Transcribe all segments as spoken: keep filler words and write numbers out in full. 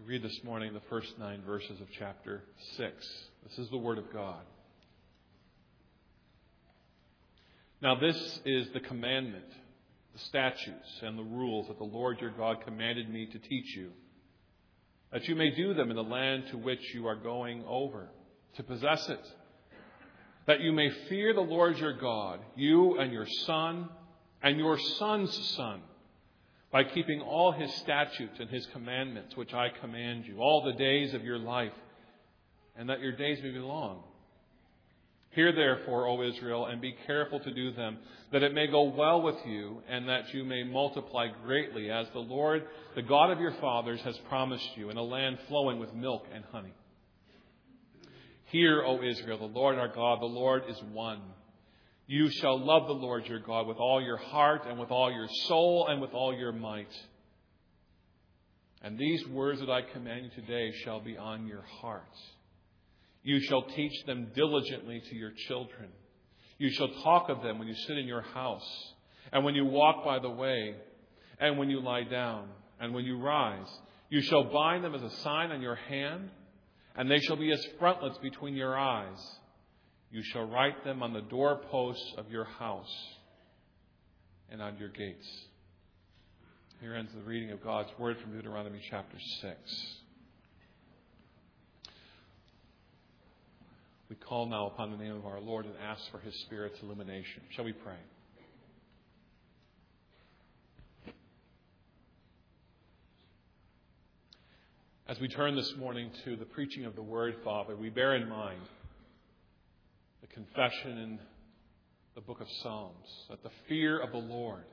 We read this morning the first nine verses of chapter six. This is the Word of God. Now this is the commandment, the statutes and the rules that the Lord your God commanded me to teach you, that you may do them in the land to which you are going over, to possess it, that you may fear the Lord your God, you and your son and your son's son, by keeping all his statutes and his commandments, which I command you, all the days of your life, and that your days may be long. Hear therefore, O Israel, and be careful to do them, that it may go well with you, and that you may multiply greatly, as the Lord, the God of your fathers, has promised you, in a land flowing with milk and honey. Hear, O Israel, the Lord our God, the Lord is one. You shall love the Lord your God with all your heart and with all your soul and with all your might. And these words that I command you today shall be on your hearts. You shall teach them diligently to your children. You shall talk of them when you sit in your house, and when you walk by the way, and when you lie down, and when you rise. You shall bind them as a sign on your hand, and they shall be as frontlets between your eyes. You shall write them on the doorposts of your house and on your gates. Here ends the reading of God's Word from Deuteronomy chapter six. We call now upon the name of our Lord and ask for His Spirit's illumination. Shall we pray? As we turn this morning to the preaching of the Word, Father, we bear in mind the confession in the book of Psalms that the fear of the Lord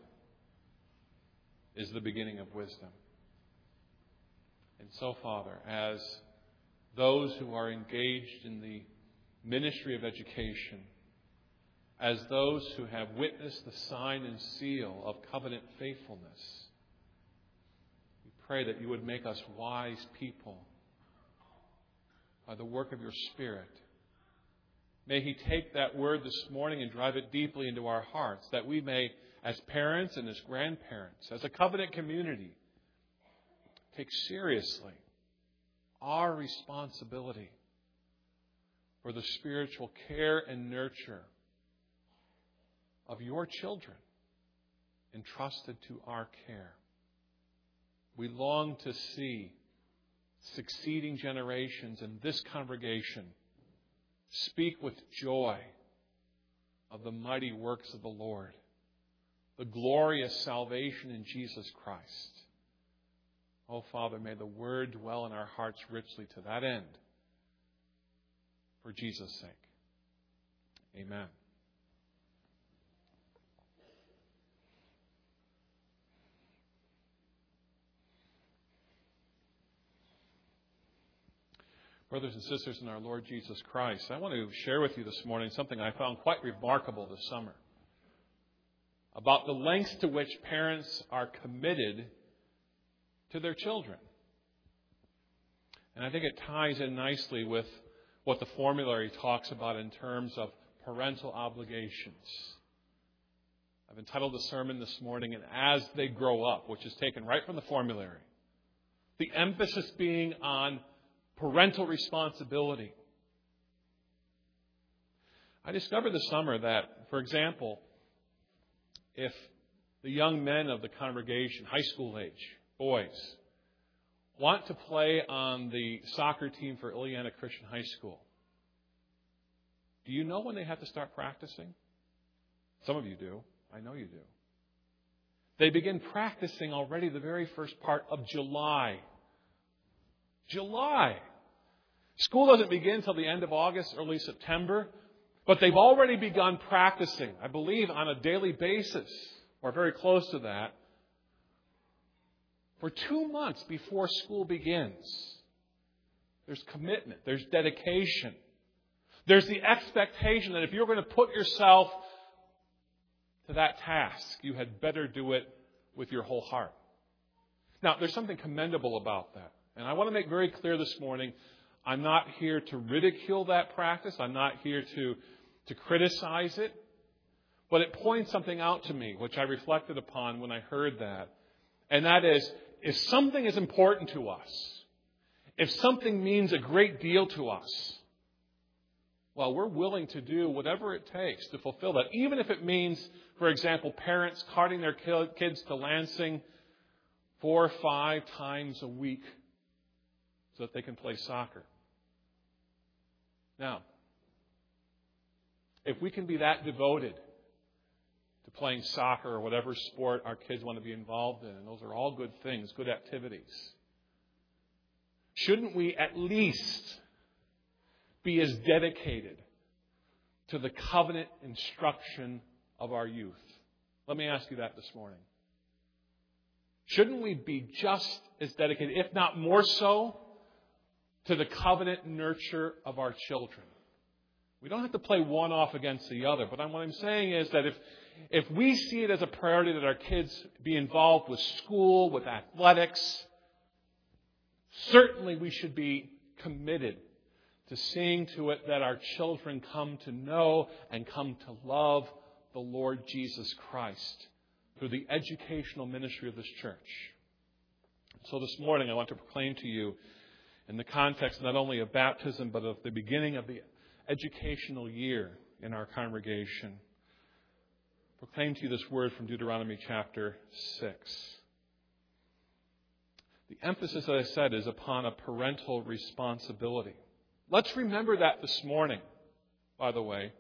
is the beginning of wisdom. And so, Father, as those who are engaged in the ministry of education, as those who have witnessed the sign and seal of covenant faithfulness, we pray that you would make us wise people by the work of your Spirit. May He take that word this morning and drive it deeply into our hearts, that we may, as parents and as grandparents, as a covenant community, take seriously our responsibility for the spiritual care and nurture of your children entrusted to our care. We long to see succeeding generations in this congregation speak with joy of the mighty works of the Lord, the glorious salvation in Jesus Christ. Oh, Father, may the Word dwell in our hearts richly to that end, for Jesus' sake. Amen. Brothers and sisters in our Lord Jesus Christ, I want to share with you this morning something I found quite remarkable this summer about the lengths to which parents are committed to their children. And I think it ties in nicely with what the formulary talks about in terms of parental obligations. I've entitled the sermon this morning, "And As They Grow Up," which is taken right from the formulary. The emphasis being on parental responsibility. I discovered this summer that, for example, if the young men of the congregation, high school age boys, want to play on the soccer team for Illiana Christian High School, do you know when they have to start practicing? Some of you do. I know you do. They begin practicing already the very first part of July. July. School doesn't begin until the end of August, early September, but they've already begun practicing, I believe, on a daily basis, or very close to that, for two months before school begins. There's commitment. There's dedication. There's the expectation that if you're going to put yourself to that task, you had better do it with your whole heart. Now, there's something commendable about that. And I want to make very clear this morning, I'm not here to ridicule that practice. I'm not here to, to criticize it. But it points something out to me, which I reflected upon when I heard that. And that is, if something is important to us, If something means a great deal to us, well, we're willing to do whatever it takes to fulfill that. Even if it means, for example, parents carting their kids to Lansing four or five times a week so that they can play soccer. Now, if we can be that devoted to playing soccer or whatever sport our kids want to be involved in, and those are all good things, good activities, shouldn't we at least be as dedicated to the covenant instruction of our youth? Let me ask you that this morning. Shouldn't we be just as dedicated, if not more so, to the covenant nurture of our children? We don't have to play one off against the other, but what I'm saying is that if, if we see it as a priority that our kids be involved with school, with athletics, certainly we should be committed to seeing to it that our children come to know and come to love the Lord Jesus Christ through the educational ministry of this church. So this morning I want to proclaim to you, in the context not only of baptism but of the beginning of the educational year in our congregation, proclaim to you this word from Deuteronomy chapter six. The emphasis, as I said, is upon a parental responsibility. Let's remember that this morning, by the way.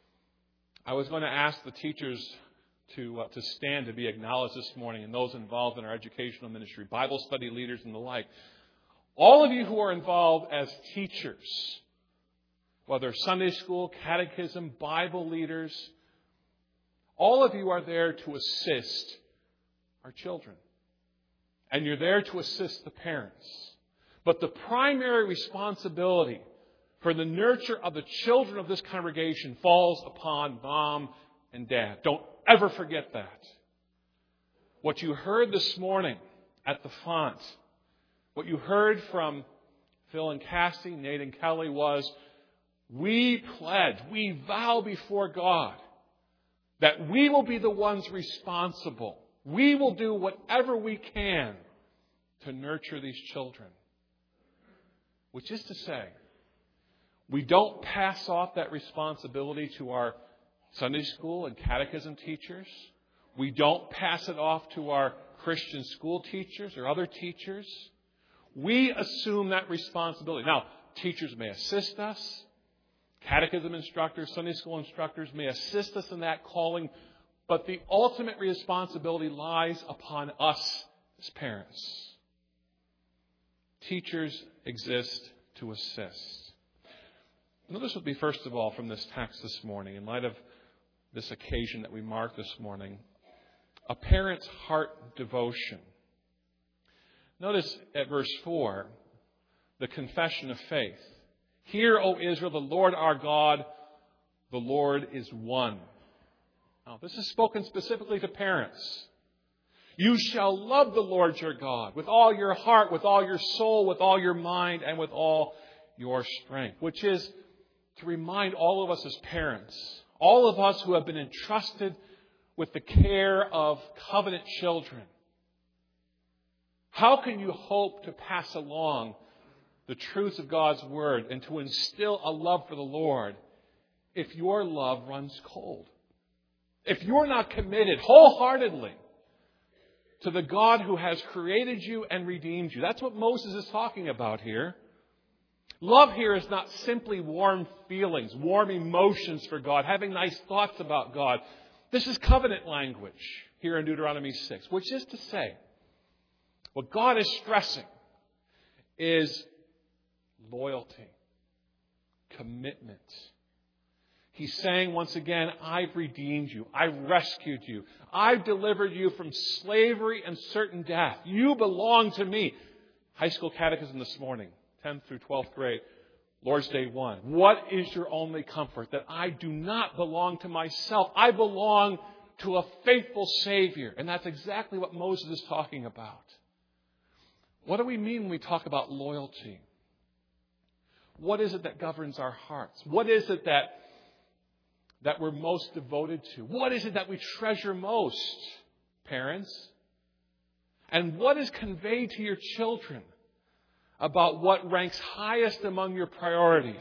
I was going to ask the teachers to uh, to stand to be acknowledged this morning, and those involved in our educational ministry, Bible study leaders and the like. All of you who are involved as teachers, whether Sunday school, catechism, Bible leaders, all of you are there to assist our children. And you're there to assist the parents. But the primary responsibility for the nurture of the children of this congregation falls upon mom and dad. Don't ever forget that. What you heard this morning at the font, what you heard from Phil and Cassie, Nate and Kelly, was we pledge, we vow before God that we will be the ones responsible. We will do whatever we can to nurture these children. Which is to say, we don't pass off that responsibility to our Sunday school and catechism teachers. We don't pass it off to our Christian school teachers or other teachers. We assume that responsibility. Now, teachers may assist us. Catechism instructors, Sunday school instructors may assist us in that calling. But the ultimate responsibility lies upon us as parents. Teachers exist to assist. Notice with me, first of all, from this text this morning, in light of this occasion that we mark this morning, a parent's heart devotion. Notice at verse four, the confession of faith. Hear, O Israel, the Lord our God, the Lord is one. Now, this is spoken specifically to parents. You shall love the Lord your God with all your heart, with all your soul, with all your mind, and with all your strength. Which is to remind all of us as parents, all of us who have been entrusted with the care of covenant children. How can you hope to pass along the truths of God's Word and to instill a love for the Lord if your love runs cold? If you're not committed wholeheartedly to the God who has created you and redeemed you. That's what Moses is talking about here. Love here is not simply warm feelings, warm emotions for God, having nice thoughts about God. This is covenant language here in Deuteronomy six, which is to say, what God is stressing is loyalty, commitment. He's saying once again, I've redeemed you. I've rescued you. I've delivered you from slavery and certain death. You belong to me. High school catechism this morning, tenth through twelfth grade, Lord's Day one. What is your only comfort? That I do not belong to myself. I belong to a faithful Savior. And that's exactly what Moses is talking about. What do we mean when we talk about loyalty? What is it that governs our hearts? What is it that that we're most devoted to? What is it that we treasure most, parents? And what is conveyed to your children about what ranks highest among your priorities.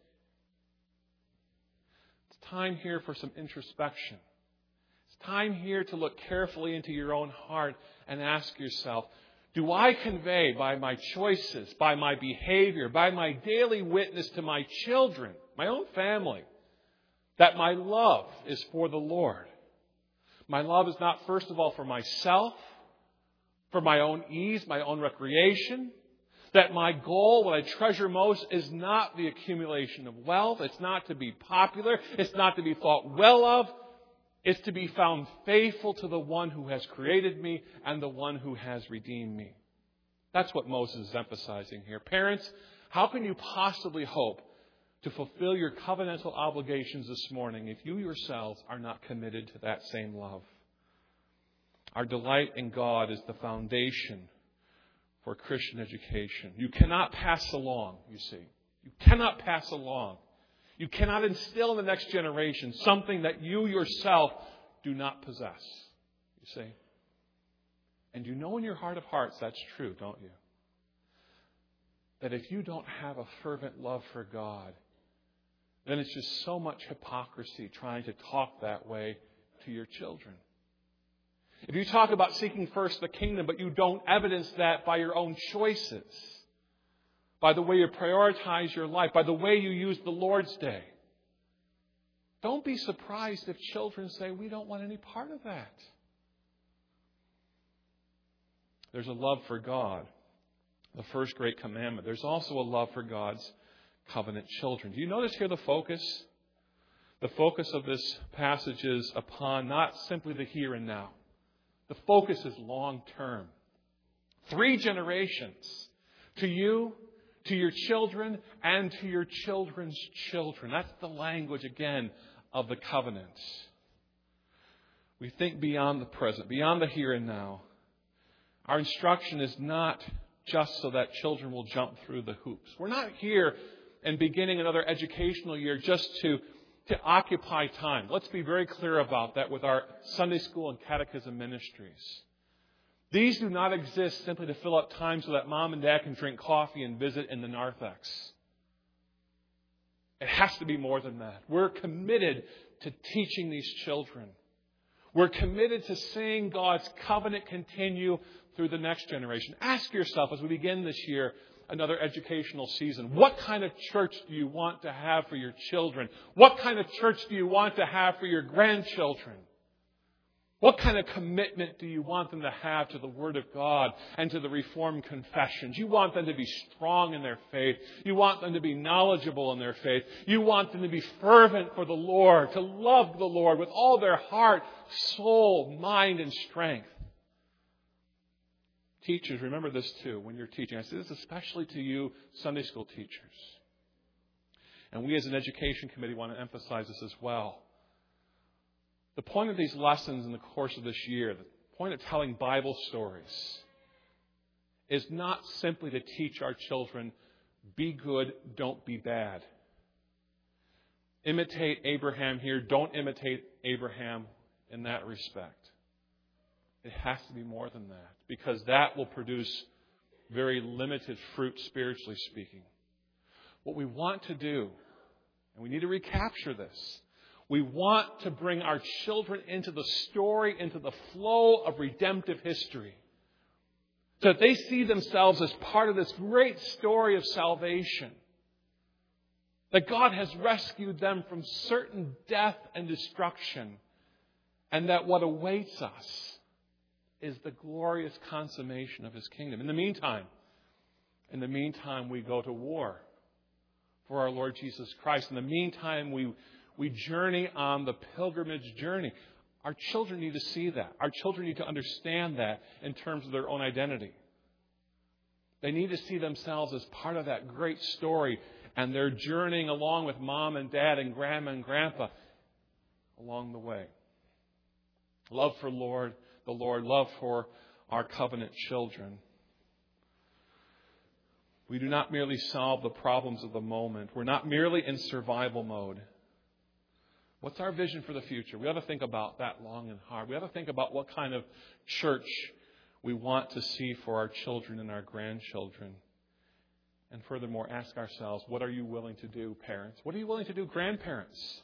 It's time here for some introspection. It's time here to look carefully into your own heart and ask yourself, do I convey by my choices, by my behavior, by my daily witness to my children, my own family, that my love is for the Lord? My love is not, first of all, for myself, for my own ease, my own recreation. That my goal, what I treasure most, is not the accumulation of wealth. It's not to be popular. It's not to be thought well of. It's to be found faithful to the one who has created me and the one who has redeemed me. That's what Moses is emphasizing here. Parents, how can you possibly hope to fulfill your covenantal obligations this morning if you yourselves are not committed to that same love? Our delight in God is the foundation for Christian education. You cannot pass along, you see. You cannot pass along. You cannot instill in the next generation something that you yourself do not possess, you see. And you know in your heart of hearts that's true, don't you? That if you don't have a fervent love for God, then it's just so much hypocrisy trying to talk that way to your children. If you talk about seeking first the kingdom, but you don't evidence that by your own choices, by the way you prioritize your life, by the way you use the Lord's Day, don't be surprised if children say, we don't want any part of that. There's a love for God, the first great commandment. There's also a love for God's covenant children. Do you notice here the focus? The focus of this passage is upon not simply the here and now. The focus is long term. Three generations. To you, to your children, and to your children's children. That's the language, again, of the covenant. We think beyond the present, beyond the here and now. Our instruction is not just so that children will jump through the hoops. We're not here and beginning another educational year just to to occupy time. Let's be very clear about that with our Sunday school and catechism ministries. These do not exist simply to fill up time so that mom and dad can drink coffee and visit in the narthex. It has to be more than that. We're committed to teaching these children. We're committed to seeing God's covenant continue through the next generation. Ask yourself as we begin this year, another educational season, what kind of church do you want to have for your children? What kind of church do you want to have for your grandchildren? What kind of commitment do you want them to have to the Word of God and to the Reformed confessions? You want them to be strong in their faith. You want them to be knowledgeable in their faith. You want them to be fervent for the Lord, to love the Lord with all their heart, soul, mind, and strength. Teachers, remember this too when you're teaching. I say this especially to you Sunday school teachers. And we as an education committee want to emphasize this as well. The point of these lessons in the course of this year, the point of telling Bible stories, is not simply to teach our children, be good, don't be bad. Imitate Abraham here, don't imitate Abraham in that respect. It has to be more than that, because that will produce very limited fruit, spiritually speaking. What we want to do, and we need to recapture this, we want to bring our children into the story, into the flow of redemptive history, so that they see themselves as part of this great story of salvation. That God has rescued them from certain death and destruction, and that what awaits us is the glorious consummation of His kingdom. In the meantime, in the meantime, we go to war for our Lord Jesus Christ. In the meantime, we, we journey on the pilgrimage journey. Our children need to see that. Our children need to understand that in terms of their own identity. They need to see themselves as part of that great story, and they're journeying along with mom and dad and grandma and grandpa along the way. Love for Lord, the Lord, love for our covenant children. We do not merely solve the problems of the moment. We're not merely in survival mode. What's our vision for the future? We ought to think about that long and hard. We ought to think about what kind of church we want to see for our children and our grandchildren. And furthermore, ask ourselves, what are you willing to do, parents? What are you willing to do, grandparents?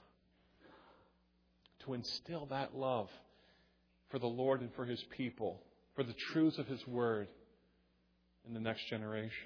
To instill that love for the Lord and for His people, for the truths of His Word in the next generation.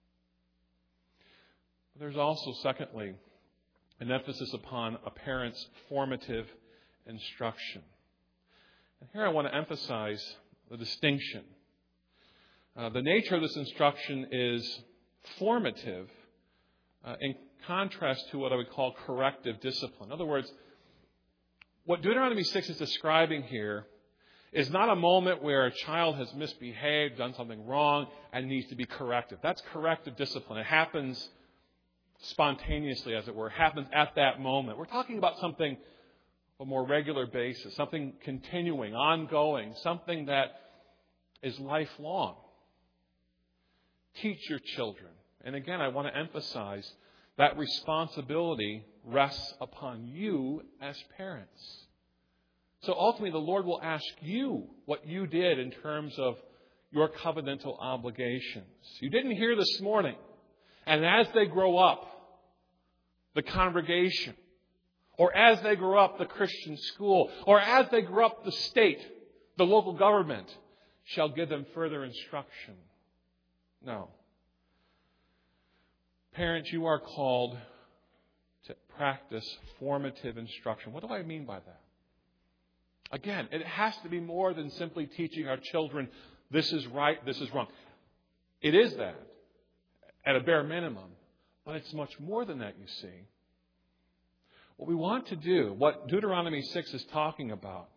But there's also, secondly, an emphasis upon a parent's formative instruction. And here I want to emphasize the distinction. Uh, the nature of this instruction is formative uh, in contrast to what I would call corrective discipline. In other words, what Deuteronomy six is describing here is not a moment where a child has misbehaved, done something wrong, and needs to be corrected. That's corrective discipline. It happens spontaneously, as it were. It happens at that moment. We're talking about something on a more regular basis, something continuing, ongoing, something that is lifelong. Teach your children. And again, I want to emphasize that responsibility rests upon you as parents. So ultimately, the Lord will ask you what you did in terms of your covenantal obligations. You didn't hear this morning. And as they grow up, the congregation, or as they grow up, the Christian school, or as they grow up, the state, the local government, shall give them further instruction. No. Parents, you are called to practice formative instruction. What do I mean by that? Again, it has to be more than simply teaching our children this is right, this is wrong. It is that, at a bare minimum, but it's much more than that, you see. What we want to do, what Deuteronomy six is talking about,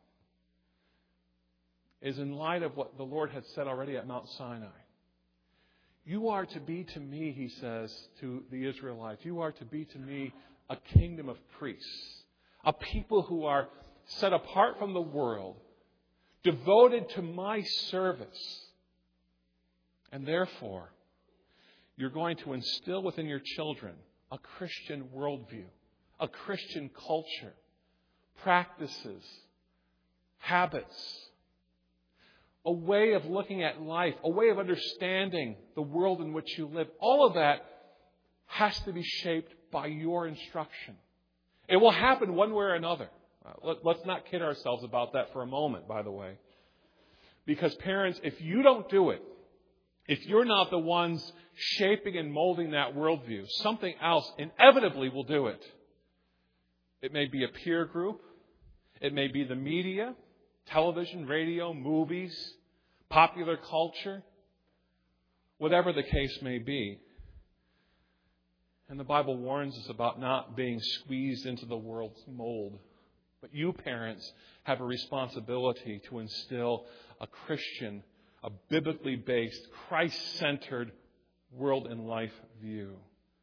is in light of what the Lord had said already at Mount Sinai. You are to be to me, He says to the Israelites, you are to be to me a kingdom of priests, a people who are set apart from the world, devoted to my service. And therefore, you're going to instill within your children a Christian worldview, a Christian culture, practices, habits, a way of looking at life, a way of understanding the world in which you live. All of that has to be shaped by your instruction. It will happen one way or another. Let's not kid ourselves about that for a moment, by the way. Because parents, if you don't do it, if you're not the ones shaping and molding that worldview, something else inevitably will do it. It may be a peer group. It may be the media, television, radio, movies, popular culture, whatever the case may be. And the Bible warns us about not being squeezed into the world's mold. But you, parents, have a responsibility to instill a Christian, a biblically based, Christ-centered world and life view.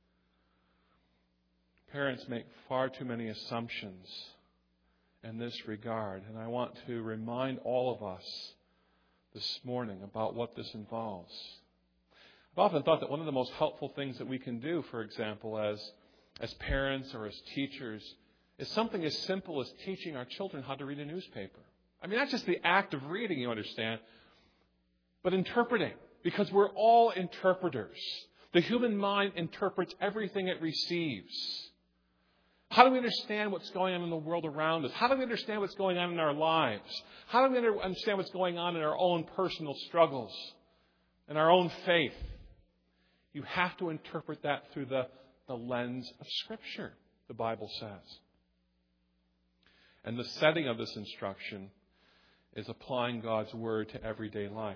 Parents make far too many assumptions in this regard. And I want to remind all of us this morning about what this involves. I've often thought that one of the most helpful things that we can do, for example, as, as parents or as teachers, is something as simple as teaching our children how to read a newspaper. I mean, not just the act of reading, you understand, but interpreting. Because we're all interpreters. The human mind interprets everything it receives. How do we understand what's going on in the world around us? How do we understand what's going on in our lives? How do we understand what's going on in our own personal struggles, in our own faith? You have to interpret that through the, the lens of Scripture, the Bible says. And the setting of this instruction is applying God's Word to everyday life.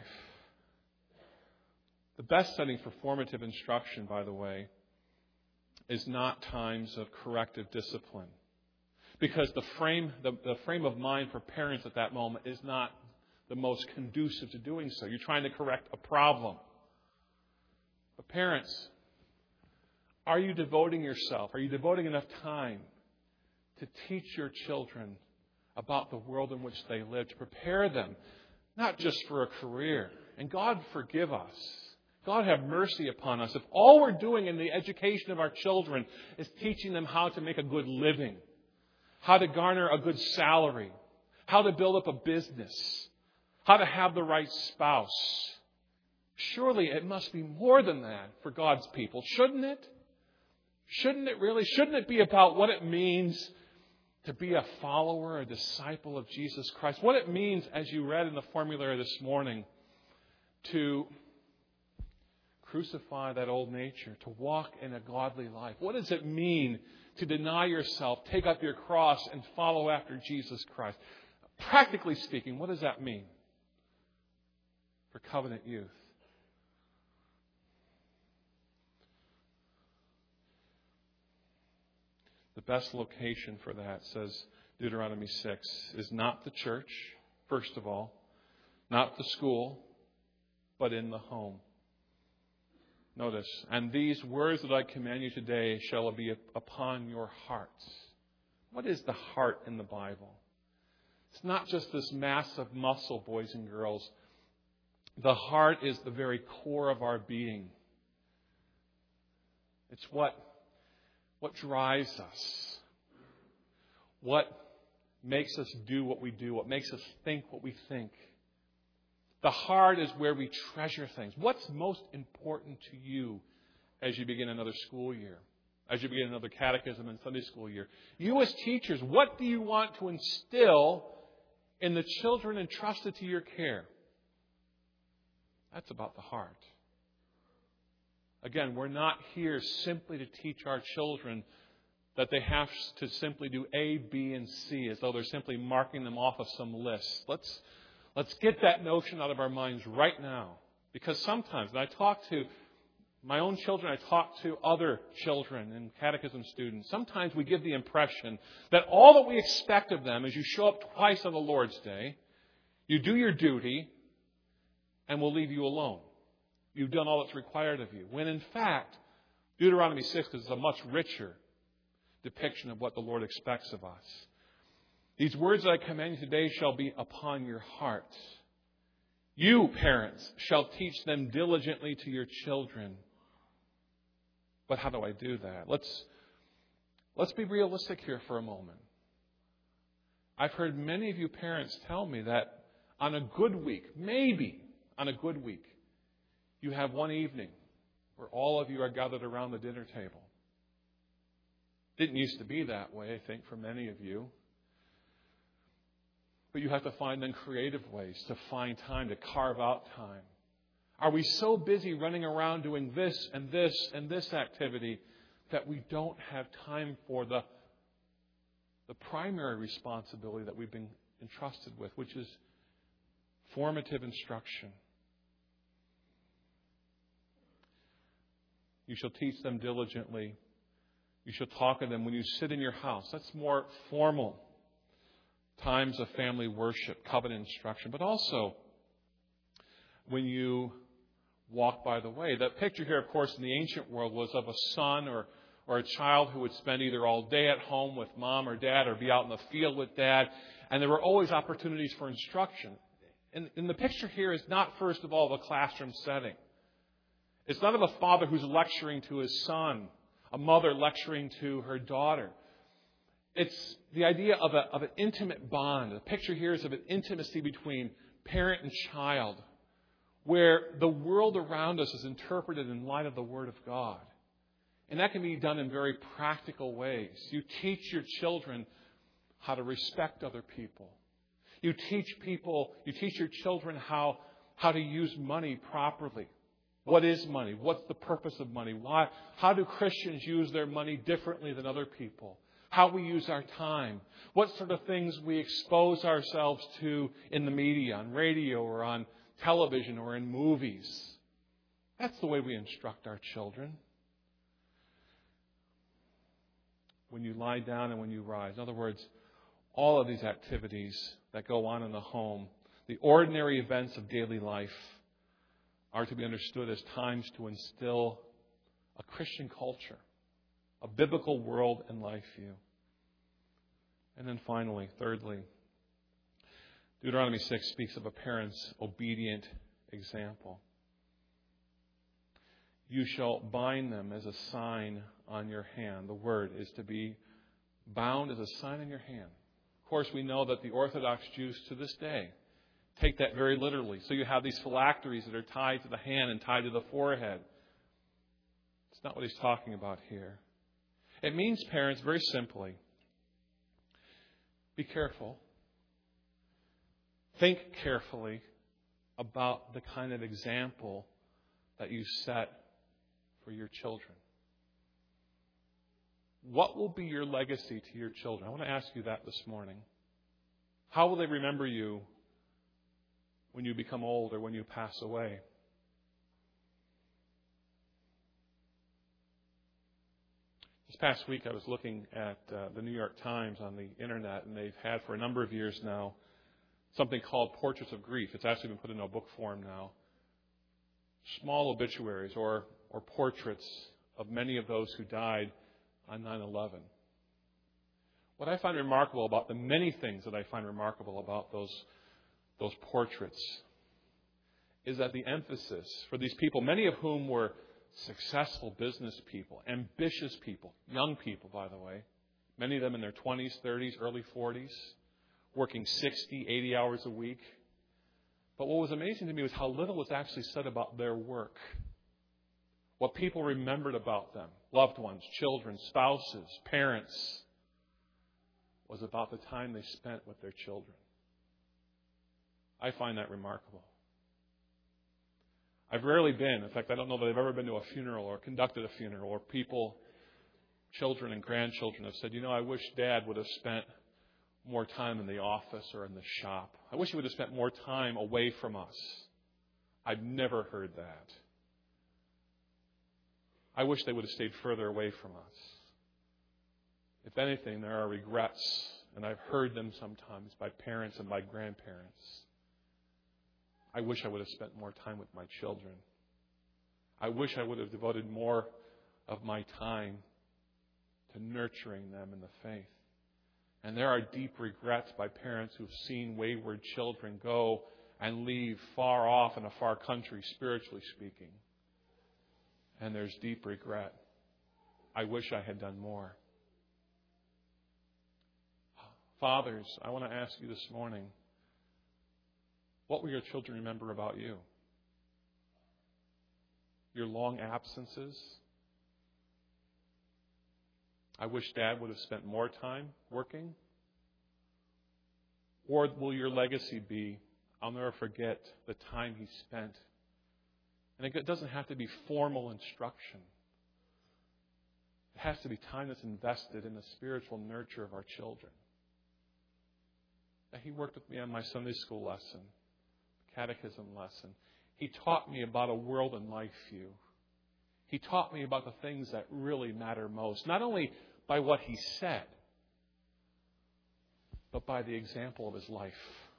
The best setting for formative instruction, by the way, is not times of corrective discipline. Because the frame, the, the frame of mind for parents at that moment is not the most conducive to doing so. You're trying to correct a problem. But parents, are you devoting yourself? Are you devoting enough time to teach your children about the world in which they live, to prepare them, not just for a career? And God forgive us. God have mercy upon us if all we're doing in the education of our children is teaching them how to make a good living, how to garner a good salary, how to build up a business, how to have the right spouse. Surely it must be more than that for God's people, shouldn't it? Shouldn't it really? Shouldn't it be about what it means to be a follower, a disciple of Jesus Christ? What it means, as you read in the formulary this morning, to crucify that old nature, to walk in a godly life. What does it mean to deny yourself, take up your cross, and follow after Jesus Christ? Practically speaking, what does that mean for covenant youth? The best location for that, says Deuteronomy six, is not the church, first of all, not the school, but in the home. Notice, and these words that I command you today shall be upon your hearts. What is the heart in the Bible? It's not just this mass of muscle, boys and girls. The heart is the very core of our being. It's what, what drives us. What makes us do what we do. What makes us think what we think. The heart is where we treasure things. What's most important to you as you begin another school year? As you begin another catechism and Sunday school year? You as teachers, what do you want to instill in the children entrusted to your care? That's about the heart. Again, we're not here simply to teach our children that they have to simply do A, B, and C as though they're simply marking them off of some list. Let's Let's get that notion out of our minds right now. Because sometimes, when I talk to my own children, I talk to other children and catechism students, sometimes we give the impression that all that we expect of them is you show up twice on the Lord's Day, you do your duty, and we'll leave you alone. You've done all that's required of you. When in fact, Deuteronomy six is a much richer depiction of what the Lord expects of us. These words that I command you today shall be upon your hearts. You, parents, shall teach them diligently to your children. But how do I do that? Let's, let's be realistic here for a moment. I've heard many of you parents tell me that on a good week, maybe on a good week, you have one evening where all of you are gathered around the dinner table. Didn't used to be that way, I think, for many of you. But you have to find then creative ways to find time, to carve out time. Are we so busy running around doing this and this and this activity that we don't have time for the, the primary responsibility that we've been entrusted with, which is formative instruction? You shall teach them diligently. You shall talk to them when you sit in your house. That's more formal. Times of family worship, covenant instruction, but also when you walk by the way. That picture here, of course, in the ancient world was of a son or, or a child who would spend either all day at home with mom or dad or be out in the field with dad, and there were always opportunities for instruction. And, and the picture here is not, first of all, of a classroom setting. It's not of a father who's lecturing to his son, a mother lecturing to her daughter. It's the idea of, a, of an intimate bond. The picture here is of an intimacy between parent and child, where the world around us is interpreted in light of the Word of God. And that can be done in very practical ways. You teach your children how to respect other people. You teach people, you teach your children how, how to use money properly. What is money? What's the purpose of money? Why? How do Christians use their money differently than other people? How we use our time, what sort of things we expose ourselves to in the media, on radio or on television or in movies. That's the way we instruct our children. When you lie down and when you rise. In other words, all of these activities that go on in the home, the ordinary events of daily life, are to be understood as times to instill a Christian culture, a biblical world and life view. And then finally, thirdly, Deuteronomy six speaks of a parent's obedient example. You shall bind them as a sign on your hand. The word is to be bound as a sign on your hand. Of course, we know that the Orthodox Jews to this day take that very literally. So you have these phylacteries that are tied to the hand and tied to the forehead. It's not what he's talking about here. It means, parents, very simply, be careful. Think carefully about the kind of example that you set for your children. What will be your legacy to your children? I want to ask you that this morning. How will they remember you when you become old or when you pass away? This past week I was looking at uh, the New York Times on the internet, and they've had for a number of years now something called Portraits of Grief. It's actually been put into a book form now. Small obituaries or, or portraits of many of those who died on nine eleven. What I find remarkable about the many things that I find remarkable about those, those portraits is that the emphasis for these people, many of whom were successful business people, ambitious people, young people, by the way, many of them in their twenties, thirties, early forties, working sixty, eighty hours a week. But what was amazing to me was how little was actually said about their work. What people remembered about them, loved ones, children, spouses, parents, was about the time they spent with their children. I find that remarkable. I've rarely been, in fact, I don't know that I've ever been to a funeral or conducted a funeral where people, children and grandchildren have said, you know, I wish Dad would have spent more time in the office or in the shop. I wish he would have spent more time away from us. I've never heard that. I wish they would have stayed further away from us. If anything, there are regrets, and I've heard them sometimes by parents and by grandparents. I wish I would have spent more time with my children. I wish I would have devoted more of my time to nurturing them in the faith. And there are deep regrets by parents who've seen wayward children go and leave far off in a far country, spiritually speaking. And there's deep regret. I wish I had done more. Fathers, I want to ask you this morning, what will your children remember about you? Your long absences? I wish Dad would have spent more time working. Or will your legacy be, I'll never forget the time he spent. And it doesn't have to be formal instruction. It has to be time that's invested in the spiritual nurture of our children. He worked with me on my Sunday school lesson, catechism lesson. He taught me about a world and life view. He taught me about the things that really matter most, not only by what he said, but by the example of his life.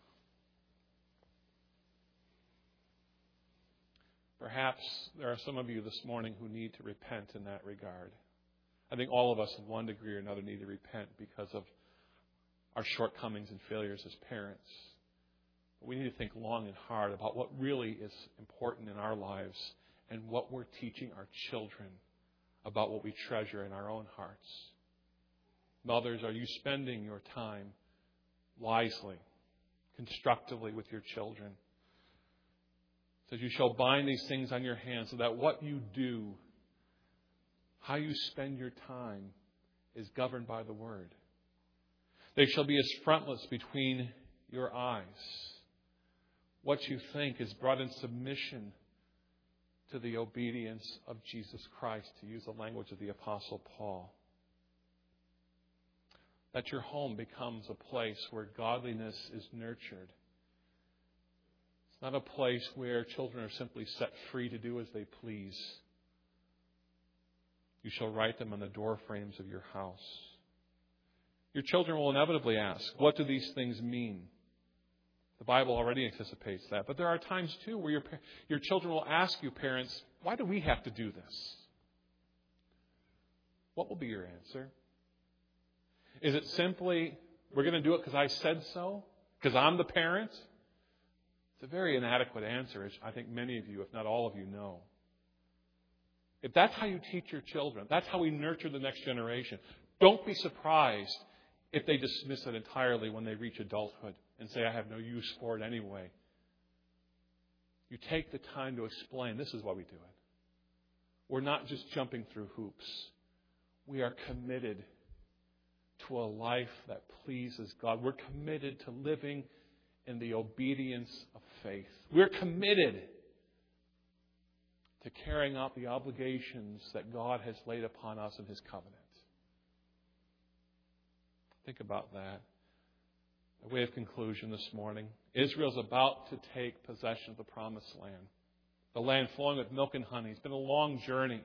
Perhaps there are some of you this morning who need to repent in that regard. I think all of us in one degree or another need to repent because of our shortcomings and failures as parents. But we need to think long and hard about what really is important in our lives and what we're teaching our children about what we treasure in our own hearts. Mothers, are you spending your time wisely, constructively with your children? It says you shall bind these things on your hands so that what you do, how you spend your time, is governed by the Word. They shall be as frontlets between your eyes. What you think is brought in submission to the obedience of Jesus Christ, to use the language of the Apostle Paul. That your home becomes a place where godliness is nurtured. It's not a place where children are simply set free to do as they please. You shall write them on the door frames of your house. Your children will inevitably ask, what do these things mean? The Bible already anticipates that. But there are times, too, where your, your children will ask you, parents, why do we have to do this? What will be your answer? Is it simply, we're going to do it because I said so? Because I'm the parent? It's a very inadequate answer, as I think many of you, if not all of you, know. If that's how you teach your children, that's how we nurture the next generation, don't be surprised if they dismiss it entirely when they reach adulthood and say, I have no use for it anyway. You take the time to explain, this is why we do it. We're not just jumping through hoops. We are committed to a life that pleases God. We're committed to living in the obedience of faith. We're committed to carrying out the obligations that God has laid upon us in His covenant. Think about that. A way of conclusion this morning. Israel's about to take possession of the promised land. The land flowing with milk and honey. It's been a long journey.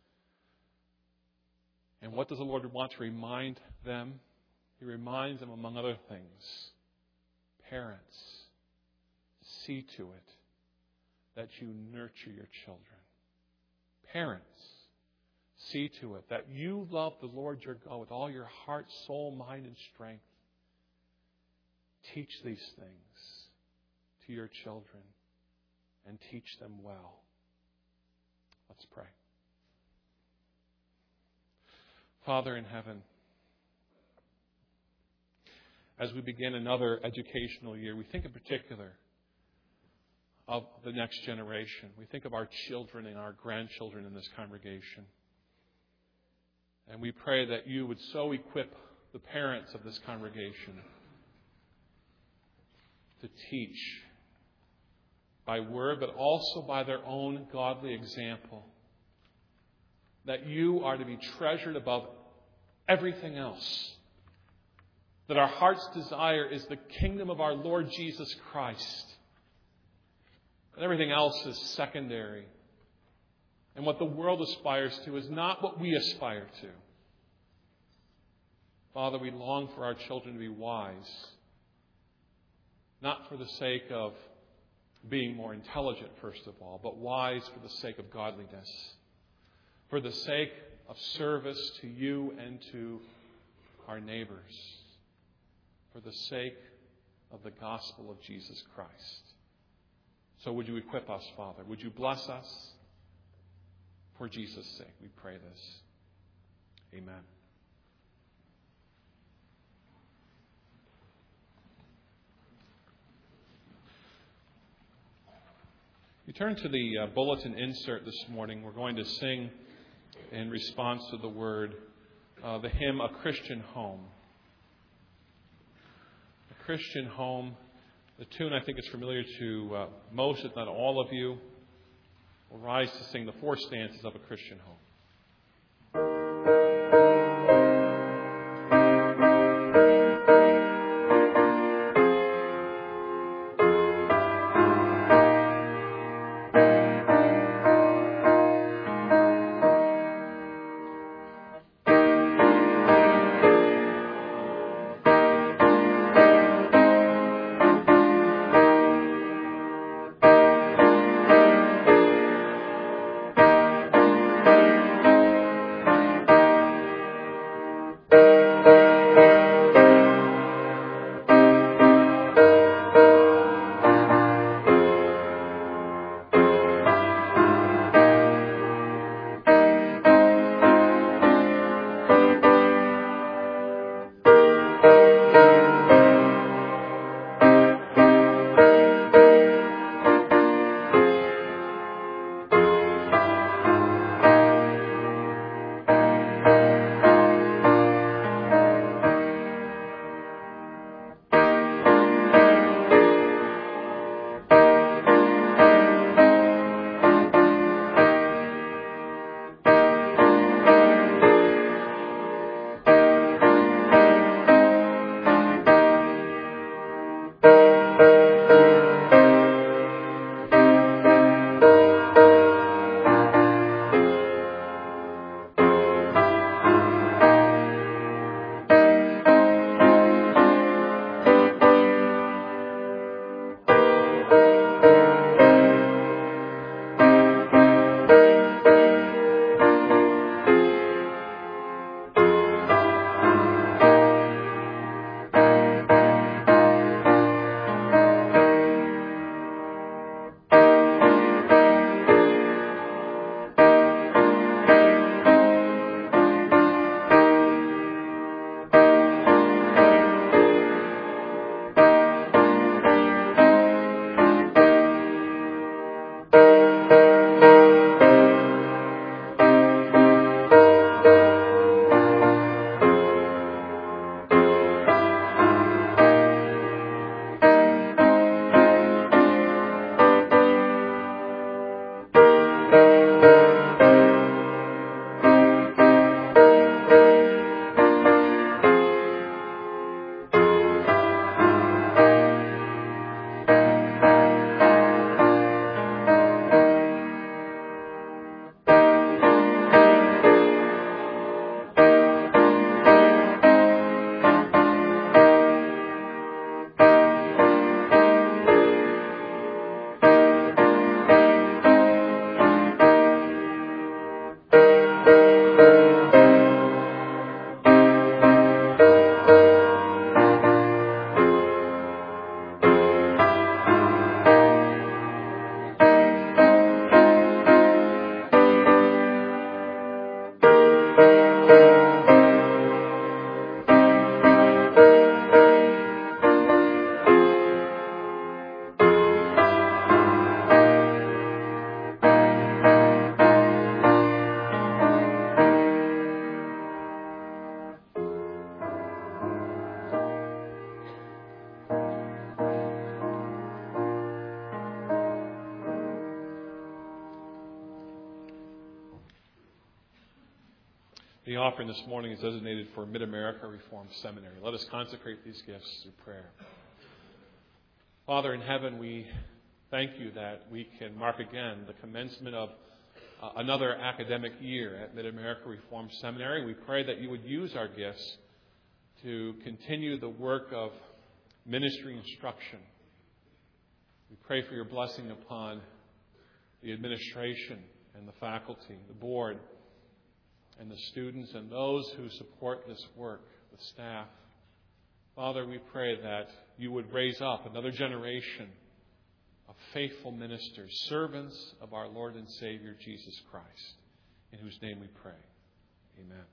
And what does the Lord want to remind them? He reminds them, among other things, parents, see to it that you nurture your children. Parents, see to it that you love the Lord your God with all your heart, soul, mind, and strength. Teach these things to your children and teach them well. Let's pray. Father in heaven, as we begin another educational year, we think in particular of the next generation. We think of our children and our grandchildren in this congregation. And we pray that you would so equip the parents of this congregation to teach by word, but also by their own godly example, that you are to be treasured above everything else. That our heart's desire is the kingdom of our Lord Jesus Christ. And everything else is secondary. And what the world aspires to is not what we aspire to. Father, we long for our children to be wise. Not for the sake of being more intelligent, first of all, but wise for the sake of godliness. For the sake of service to you and to our neighbors. For the sake of the gospel of Jesus Christ. So would you equip us, Father? Would you bless us? For Jesus' sake, we pray this. Amen. You turn to the uh, bulletin insert this morning. We're going to sing in response to the word, uh, the hymn, A Christian Home. A Christian Home. The tune, I think, is familiar to uh, most, if not all of you. We'll rise to sing the four stanzas of A Christian Home. The offering this morning is designated for Mid-America Reformed Seminary. Let us consecrate these gifts through prayer. Father in heaven, we thank you that we can mark again the commencement of uh, another academic year at Mid-America Reformed Seminary. We pray that you would use our gifts to continue the work of ministry instruction. We pray for your blessing upon the administration and the faculty, the board, and the students, and those who support this work, the staff. Father, we pray that you would raise up another generation of faithful ministers, servants of our Lord and Savior, Jesus Christ, in whose name we pray. Amen.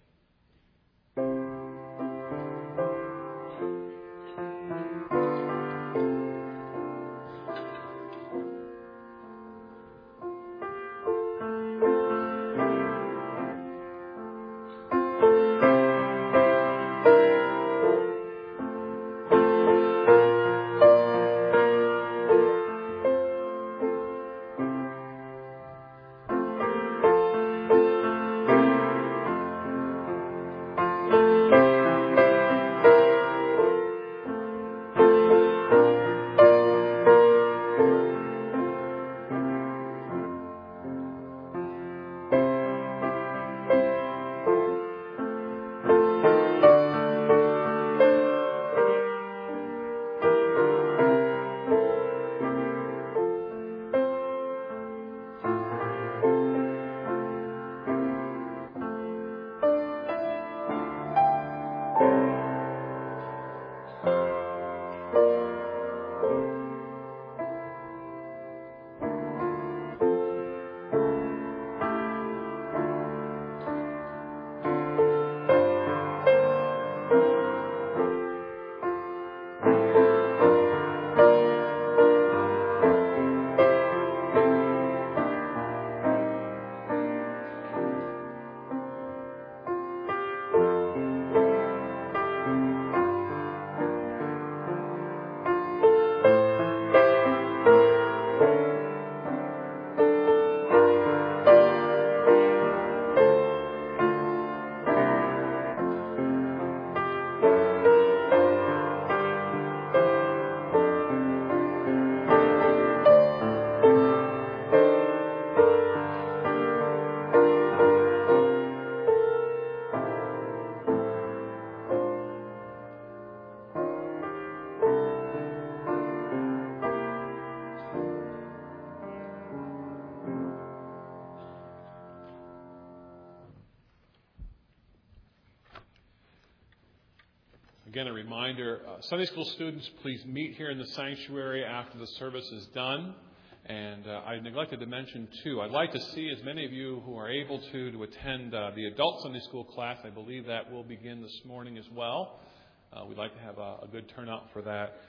Again, a reminder, uh, Sunday school students, please meet here in the sanctuary after the service is done. And uh, I neglected to mention, too, I'd like to see as many of you who are able to to attend uh, the adult Sunday school class. I believe that will begin this morning as well. Uh, we'd like to have a, a good turnout for that.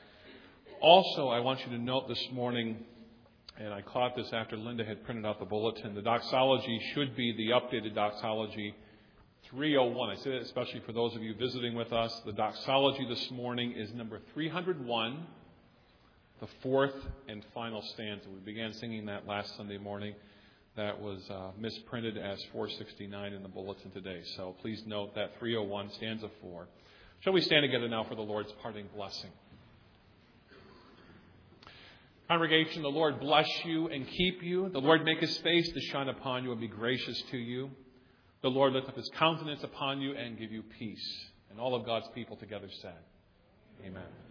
Also, I want you to note this morning, and I caught this after Linda had printed out the bulletin, the doxology should be the updated doxology three oh one. I say that especially for those of you visiting with us. The doxology this morning is number three hundred one, the fourth and final stanza. We began singing that last Sunday morning. That was uh, misprinted as four sixty-nine in the bulletin today. So please note that three oh one, stanza four. Shall we stand together now for the Lord's parting blessing? Congregation, the Lord bless you and keep you. The Lord make his face to shine upon you and be gracious to you. The Lord lift up his countenance upon you and give you peace. And all of God's people together said, Amen.